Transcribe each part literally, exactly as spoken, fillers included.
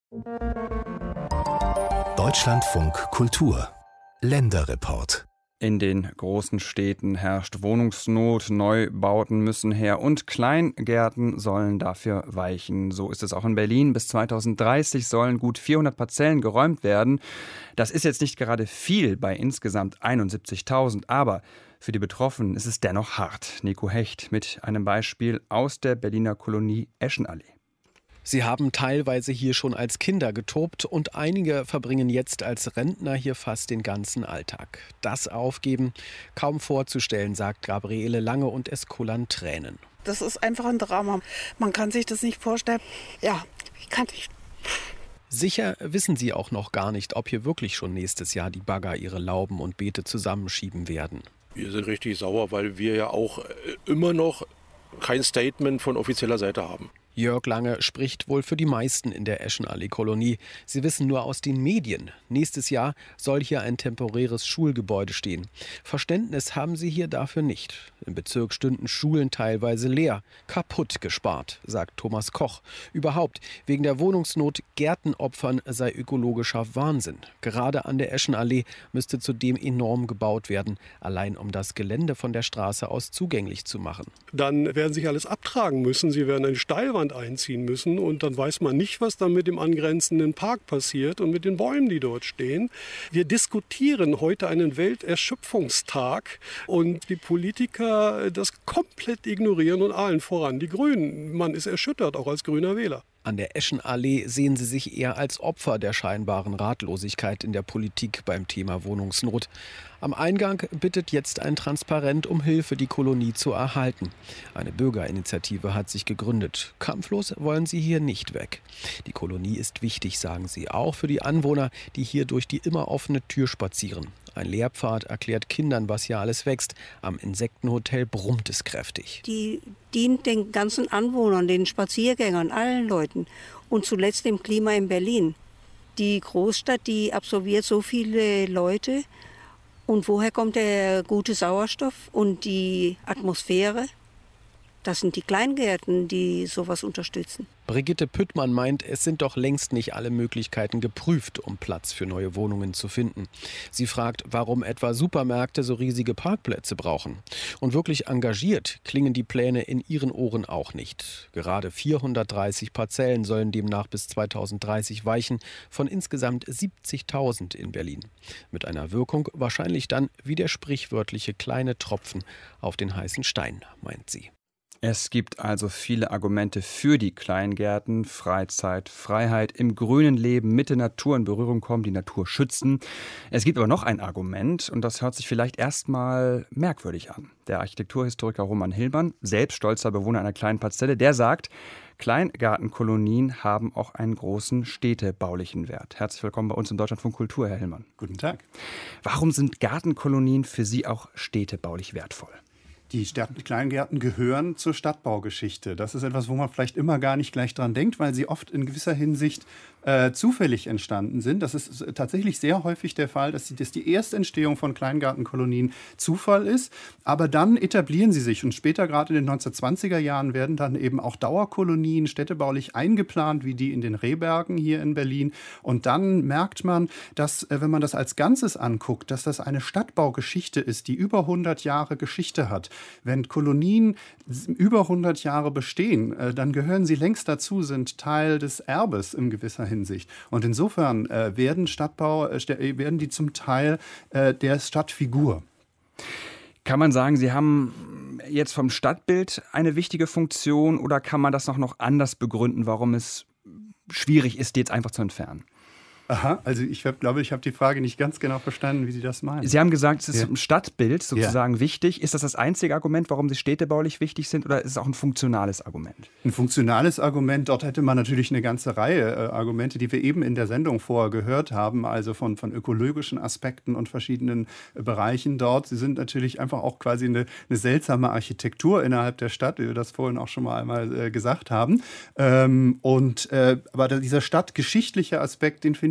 Deutschlandfunk Kultur Länderreport. In den großen Städten herrscht Wohnungsnot, Neubauten müssen her und Kleingärten sollen dafür weichen. So ist es auch in Berlin. Bis zweitausenddreißig sollen gut vierhundert Parzellen geräumt werden. Das ist jetzt nicht gerade viel bei insgesamt einundsiebzigtausend, aber für die Betroffenen ist es dennoch hart. Nico Hecht mit einem Beispiel aus der Berliner Kolonie Eschenallee. Sie haben teilweise hier schon als Kinder getobt und einige verbringen jetzt als Rentner hier fast den ganzen Alltag. Das Aufgeben kaum vorzustellen, sagt Gabriele Lange und es kullern Tränen. Das ist einfach ein Drama. Man kann sich das nicht vorstellen. Ja, ich kann nicht. Sicher wissen sie auch noch gar nicht, ob hier wirklich schon nächstes Jahr die Bagger ihre Lauben und Beete zusammenschieben werden. Wir sind richtig sauer, weil wir ja auch immer noch kein Statement von offizieller Seite haben. Jörg Lange spricht wohl für die meisten in der Eschenallee-Kolonie. Sie wissen nur aus den Medien. Nächstes Jahr soll hier ein temporäres Schulgebäude stehen. Verständnis haben sie hier dafür nicht. Im Bezirk stünden Schulen teilweise leer. Kaputt gespart, sagt Thomas Koch. Überhaupt, wegen der Wohnungsnot Gärten opfern sei ökologischer Wahnsinn. Gerade an der Eschenallee müsste zudem enorm gebaut werden, allein um das Gelände von der Straße aus zugänglich zu machen. Dann werden sich alles abtragen müssen. Sie werden eine Steilwand einziehen müssen und dann weiß man nicht, was dann mit dem angrenzenden Park passiert und mit den Bäumen, die dort stehen. Wir diskutieren heute einen Welterschöpfungstag und die Politiker das komplett ignorieren und allen voran die Grünen. Man ist erschüttert, auch als grüner Wähler. An der Eschenallee sehen sie sich eher als Opfer der scheinbaren Ratlosigkeit in der Politik beim Thema Wohnungsnot. Am Eingang bittet jetzt ein Transparent um Hilfe, die Kolonie zu erhalten. Eine Bürgerinitiative hat sich gegründet. Kampflos wollen sie hier nicht weg. Die Kolonie ist wichtig, sagen sie, auch für die Anwohner, die hier durch die immer offene Tür spazieren. Ein Lehrpfad erklärt Kindern, was hier alles wächst. Am Insektenhotel brummt es kräftig. Die dient den ganzen Anwohnern, den Spaziergängern, allen Leuten und zuletzt dem Klima in Berlin. Die Großstadt, die absorbiert so viele Leute. Und woher kommt der gute Sauerstoff und die Atmosphäre? Das sind die Kleingärten, die sowas unterstützen. Brigitte Püttmann meint, es sind doch längst nicht alle Möglichkeiten geprüft, um Platz für neue Wohnungen zu finden. Sie fragt, warum etwa Supermärkte so riesige Parkplätze brauchen. Und wirklich engagiert klingen die Pläne in ihren Ohren auch nicht. Gerade vierhundertdreißig Parzellen sollen demnach bis zweitausenddreißig weichen, von insgesamt siebzigtausend in Berlin. Mit einer Wirkung wahrscheinlich dann wie der sprichwörtliche kleine Tropfen auf den heißen Stein, meint sie. Es gibt also viele Argumente für die Kleingärten. Freizeit, Freiheit, im grünen Leben, mit der Natur in Berührung kommen, die Natur schützen. Es gibt aber noch ein Argument und das hört sich vielleicht erstmal merkwürdig an. Der Architekturhistoriker Roman Hillmann, selbst stolzer Bewohner einer kleinen Parzelle, der sagt, Kleingartenkolonien haben auch einen großen städtebaulichen Wert. Herzlich willkommen bei uns im Deutschlandfunk Kultur, Herr Hillmann. Guten Tag. Warum sind Gartenkolonien für Sie auch städtebaulich wertvoll? Die Stadt- Kleingärten gehören zur Stadtbaugeschichte. Das ist etwas, wo man vielleicht immer gar nicht gleich dran denkt, weil sie oft in gewisser Hinsicht äh, zufällig entstanden sind. Das ist tatsächlich sehr häufig der Fall, dass die, dass die Erstentstehung von Kleingartenkolonien Zufall ist. Aber dann etablieren sie sich und später, gerade in den neunzehnhundertzwanziger Jahren, werden dann eben auch Dauerkolonien städtebaulich eingeplant, wie die in den Rehbergen hier in Berlin. Und dann merkt man, dass, äh, wenn man das als Ganzes anguckt, dass das eine Stadtbaugeschichte ist, die über hundert Jahre Geschichte hat. Wenn Kolonien über hundert Jahre bestehen, dann gehören sie längst dazu, sind Teil des Erbes in gewisser Hinsicht. Und insofern werden Stadtbau, werden die zum Teil der Stadtfigur. Kann man sagen, sie haben jetzt vom Stadtbild eine wichtige Funktion oder kann man das noch, noch anders begründen, warum es schwierig ist, die jetzt einfach zu entfernen? Aha, also ich hab, glaube, ich habe die Frage nicht ganz genau verstanden, wie Sie das meinen. Sie haben gesagt, es ist ja. im Stadtbild sozusagen ja. wichtig. Ist das das einzige Argument, warum sie städtebaulich wichtig sind, oder ist es auch ein funktionales Argument? Ein funktionales Argument, dort hätte man natürlich eine ganze Reihe äh, Argumente, die wir eben in der Sendung vorher gehört haben, also von, von ökologischen Aspekten und verschiedenen äh, Bereichen dort. Sie sind natürlich einfach auch quasi eine, eine seltsame Architektur innerhalb der Stadt, wie wir das vorhin auch schon mal einmal äh, gesagt haben. Ähm, und, äh, aber dieser stadtgeschichtliche Aspekt, den finde ich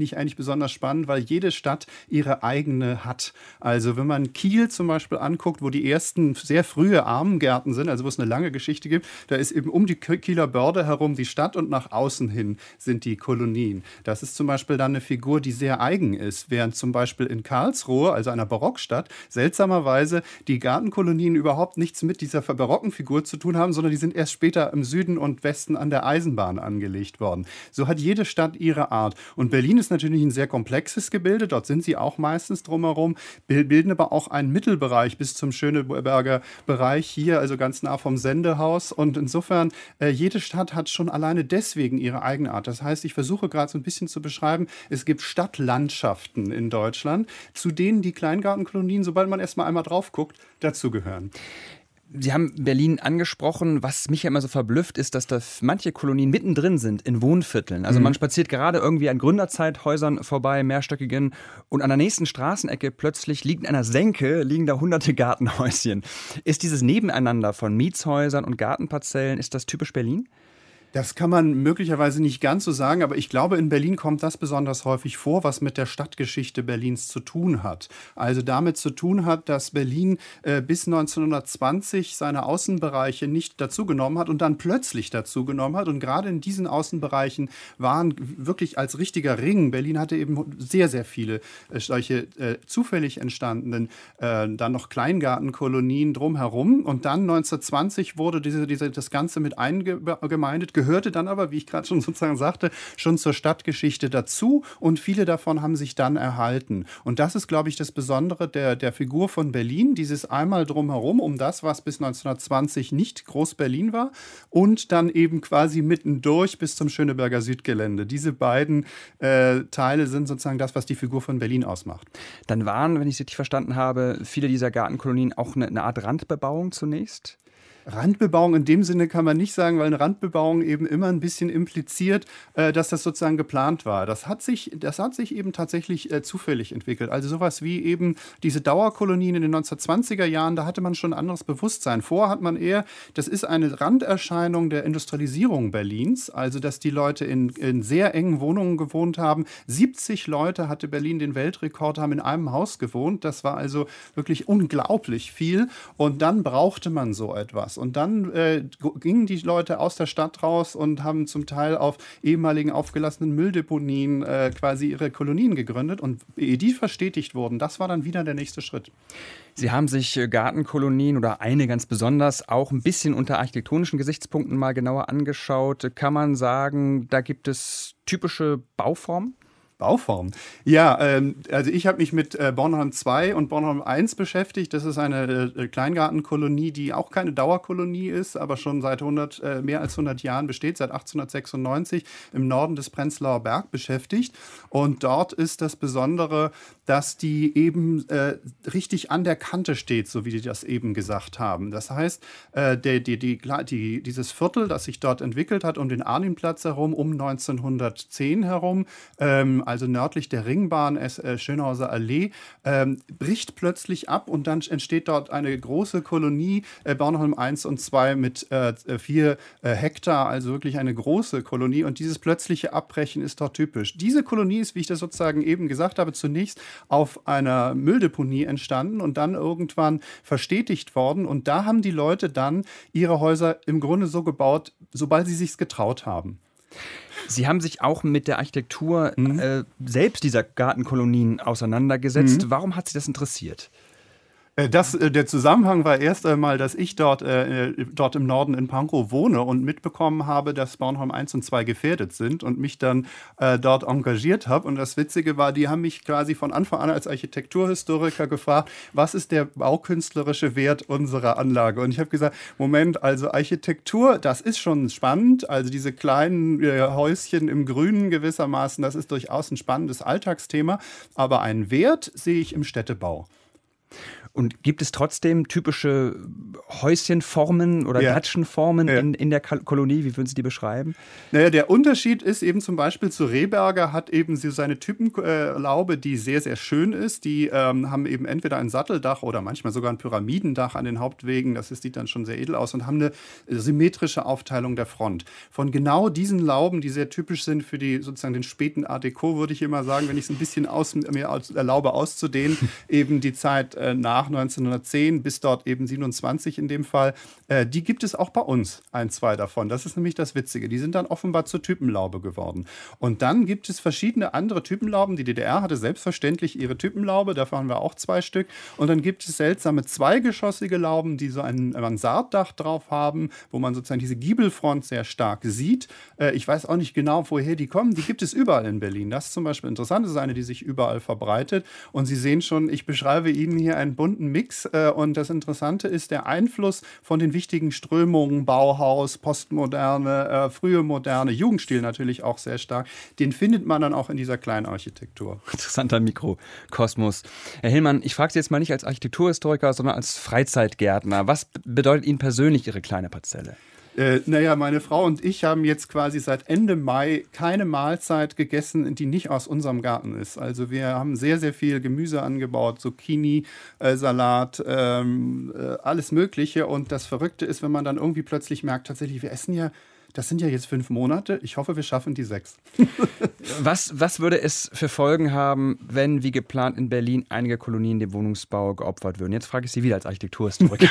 ich eigentlich besonders spannend, weil jede Stadt ihre eigene hat. Also wenn man Kiel zum Beispiel anguckt, wo die ersten sehr frühe Armengärten sind, also wo es eine lange Geschichte gibt, da ist eben um die Kieler Börde herum die Stadt und nach außen hin sind die Kolonien. Das ist zum Beispiel dann eine Figur, die sehr eigen ist, während zum Beispiel in Karlsruhe, also einer Barockstadt, seltsamerweise die Gartenkolonien überhaupt nichts mit dieser barocken Figur zu tun haben, sondern die sind erst später im Süden und Westen an der Eisenbahn angelegt worden. So hat jede Stadt ihre Art. Und Berlin ist natürlich ein sehr komplexes Gebilde, dort sind sie auch meistens drumherum, bilden aber auch einen Mittelbereich bis zum Schöneberger Bereich hier, also ganz nah vom Sendehaus. Und insofern, äh, jede Stadt hat schon alleine deswegen ihre eigene Art. Das heißt, ich versuche gerade so ein bisschen zu beschreiben, es gibt Stadtlandschaften in Deutschland, zu denen die Kleingartenkolonien, sobald man erst mal einmal drauf guckt, dazugehören. Sie haben Berlin angesprochen. Was mich ja immer so verblüfft, ist, dass da manche Kolonien mittendrin sind in Wohnvierteln. Also man spaziert gerade irgendwie an Gründerzeithäusern vorbei, mehrstöckigen, und an der nächsten Straßenecke plötzlich liegt in einer Senke, liegen da hunderte Gartenhäuschen. Ist dieses Nebeneinander von Mietshäusern und Gartenparzellen, ist das typisch Berlin? Das kann man möglicherweise nicht ganz so sagen, aber ich glaube, in Berlin kommt das besonders häufig vor, was mit der Stadtgeschichte Berlins zu tun hat. Also damit zu tun hat, dass Berlin äh, bis neunzehnhundertzwanzig seine Außenbereiche nicht dazugenommen hat und dann plötzlich dazugenommen hat. Und gerade in diesen Außenbereichen waren wirklich als richtiger Ring, Berlin hatte eben sehr, sehr viele äh, solche äh, zufällig entstandenen, äh, dann noch Kleingartenkolonien drumherum. Und dann neunzehnhundertzwanzig wurde diese, diese, das Ganze mit eingemeindet, gehörte dann aber, wie ich gerade schon sozusagen sagte, schon zur Stadtgeschichte dazu, und viele davon haben sich dann erhalten. Und das ist, glaube ich, das Besondere der, der Figur von Berlin, dieses einmal drumherum um das, was bis neunzehnhundertzwanzig nicht Groß-Berlin war, und dann eben quasi mittendurch bis zum Schöneberger Südgelände. Diese beiden äh, Teile sind sozusagen das, was die Figur von Berlin ausmacht. Dann waren, wenn ich es richtig verstanden habe, viele dieser Gartenkolonien auch eine, eine Art Randbebauung zunächst? Randbebauung in dem Sinne kann man nicht sagen, weil eine Randbebauung eben immer ein bisschen impliziert, äh, dass das sozusagen geplant war. Das hat sich, das hat sich eben tatsächlich äh, zufällig entwickelt. Also sowas wie eben diese Dauerkolonien in den neunzehnhundertzwanziger Jahren, da hatte man schon ein anderes Bewusstsein. Vorher hat man eher, das ist eine Randerscheinung der Industrialisierung Berlins, also dass die Leute in, in sehr engen Wohnungen gewohnt haben. siebzig Leute hatte Berlin den Weltrekord, haben in einem Haus gewohnt. Das war also wirklich unglaublich viel. Und dann brauchte man so etwas. Und dann äh, gingen die Leute aus der Stadt raus und haben zum Teil auf ehemaligen aufgelassenen Mülldeponien äh, quasi ihre Kolonien gegründet. Und ehe die verstetigt wurden, das war dann wieder der nächste Schritt. Sie haben sich Gartenkolonien oder eine ganz besonders auch ein bisschen unter architektonischen Gesichtspunkten mal genauer angeschaut. Kann man sagen, da gibt es typische Bauformen? Bauform. Ja, ähm, also ich habe mich mit äh, Bornholm zwei und Bornholm eins beschäftigt. Das ist eine äh, Kleingartenkolonie, die auch keine Dauerkolonie ist, aber schon seit hundert, äh, mehr als hundert Jahren besteht, seit achtzehnhundertsechsundneunzig im Norden des Prenzlauer Berg beschäftigt. Und dort ist das Besondere, dass die eben äh, richtig an der Kante steht, so wie die das eben gesagt haben. Das heißt, äh, die, die, die, die, dieses Viertel, das sich dort entwickelt hat, um den Arnimplatz herum, um neunzehnhundertzehn herum, ähm, also nördlich der Ringbahn, äh, Schönhauser Allee, ähm, bricht plötzlich ab, und dann entsteht dort eine große Kolonie, äh, Bornholm eins und zwei mit äh, vier äh, Hektar, also wirklich eine große Kolonie, und dieses plötzliche Abbrechen ist dort typisch. Diese Kolonie ist, wie ich das sozusagen eben gesagt habe, zunächst auf einer Mülldeponie entstanden und dann irgendwann verstetigt worden, und da haben die Leute dann ihre Häuser im Grunde so gebaut, sobald sie sich's getraut haben. Sie haben sich auch mit der Architektur Mhm. äh, selbst dieser Gartenkolonien auseinandergesetzt. Mhm. Warum hat Sie das interessiert? Das, der Zusammenhang war erst einmal, dass ich dort, äh, dort im Norden in Pankow wohne und mitbekommen habe, dass Bornholm eins und zwei gefährdet sind, und mich dann äh, dort engagiert habe. Und das Witzige war, die haben mich quasi von Anfang an als Architekturhistoriker gefragt, was ist der baukünstlerische Wert unserer Anlage? Und ich habe gesagt, Moment, also Architektur, das ist schon spannend. Also diese kleinen äh, Häuschen im Grünen gewissermaßen, das ist durchaus ein spannendes Alltagsthema. Aber einen Wert sehe ich im Städtebau. Und gibt es trotzdem typische Häuschenformen oder ja. Datschenformen ja. in, in der Kolonie? Wie würden Sie die beschreiben? Naja, der Unterschied ist eben zum Beispiel zu Rehberger, hat eben so seine Typenlaube, äh, die sehr, sehr schön ist. Die ähm, haben eben entweder ein Satteldach oder manchmal sogar ein Pyramidendach an den Hauptwegen. Das ist, sieht dann schon sehr edel aus und haben eine symmetrische Aufteilung der Front. Von genau diesen Lauben, die sehr typisch sind für die, sozusagen den späten Art Deco, würde ich immer sagen, wenn ich es ein bisschen aus, mir erlaube auszudehnen, eben die Zeit äh, nach neunzehnhundertzehn bis dort eben siebenundzwanzig in dem Fall, äh, die gibt es auch bei uns, ein, zwei davon. Das ist nämlich das Witzige. Die sind dann offenbar zur Typenlaube geworden. Und dann gibt es verschiedene andere Typenlauben. Die D D R hatte selbstverständlich ihre Typenlaube, davon haben wir auch zwei Stück. Und dann gibt es seltsame zweigeschossige Lauben, die so ein Mansarddach drauf haben, wo man sozusagen diese Giebelfront sehr stark sieht. Äh, ich weiß auch nicht genau, woher die kommen. Die gibt es überall in Berlin. Das ist zum Beispiel interessant. Das ist eine, die sich überall verbreitet. Und Sie sehen schon, ich beschreibe Ihnen hier einen bunten Mix. Und das Interessante ist der Einfluss von den wichtigen Strömungen, Bauhaus, Postmoderne, äh, frühe Moderne, Jugendstil natürlich auch sehr stark. Den findet man dann auch in dieser kleinen Architektur. Interessanter Mikrokosmos. Herr Hillmann, ich frage Sie jetzt mal nicht als Architekturhistoriker, sondern als Freizeitgärtner. Was bedeutet Ihnen persönlich Ihre kleine Parzelle? Äh, naja, meine Frau und ich haben jetzt quasi seit Ende Mai keine Mahlzeit gegessen, die nicht aus unserem Garten ist. Also wir haben sehr, sehr viel Gemüse angebaut, Zucchini, äh, Salat, ähm, äh, alles Mögliche. Und das Verrückte ist, wenn man dann irgendwie plötzlich merkt, tatsächlich, wir essen ja, das sind ja jetzt fünf Monate. Ich hoffe, wir schaffen die sechs. was, was würde es für Folgen haben, wenn, wie geplant, in Berlin einige Kolonien dem Wohnungsbau geopfert würden? Jetzt frage ich Sie wieder als Architekturhistoriker.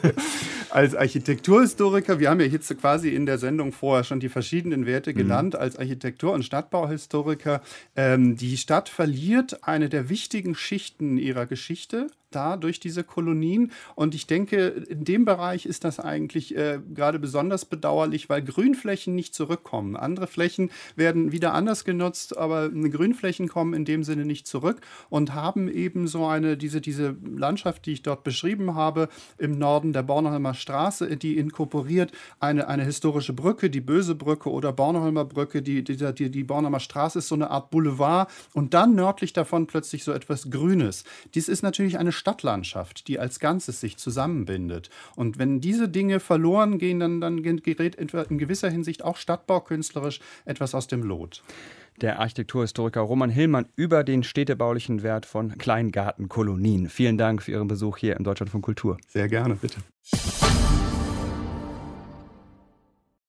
Als Architekturhistoriker, wir haben ja jetzt quasi in der Sendung vorher schon die verschiedenen Werte genannt, mhm. als Architektur- und Stadtbauhistoriker. Ähm, die Stadt verliert eine der wichtigen Schichten ihrer Geschichte da durch diese Kolonien. Und ich denke, in dem Bereich ist das eigentlich äh, gerade besonders bedauerlich, weil Grünflächen nicht zurückkommen. Andere Flächen werden wieder anders genutzt, aber Grünflächen kommen in dem Sinne nicht zurück und haben eben so eine, diese, diese Landschaft, die ich dort beschrieben habe, im Norden der Bornholmer Straße, die inkorporiert eine, eine historische Brücke, die Böse Brücke oder Bornholmer Brücke, die, die, die, die Bornholmer Straße ist so eine Art Boulevard und dann nördlich davon plötzlich so etwas Grünes. Dies ist natürlich eine Stadtlandschaft, die als Ganzes sich zusammenbindet. Und wenn diese Dinge verloren gehen, dann, dann gerät in gewisser Hinsicht auch stadtbaukünstlerisch etwas aus dem Lot. Der Architekturhistoriker Roman Hillmann über den städtebaulichen Wert von Kleingartenkolonien. Vielen Dank für Ihren Besuch hier im Deutschlandfunk Kultur. Sehr gerne, bitte.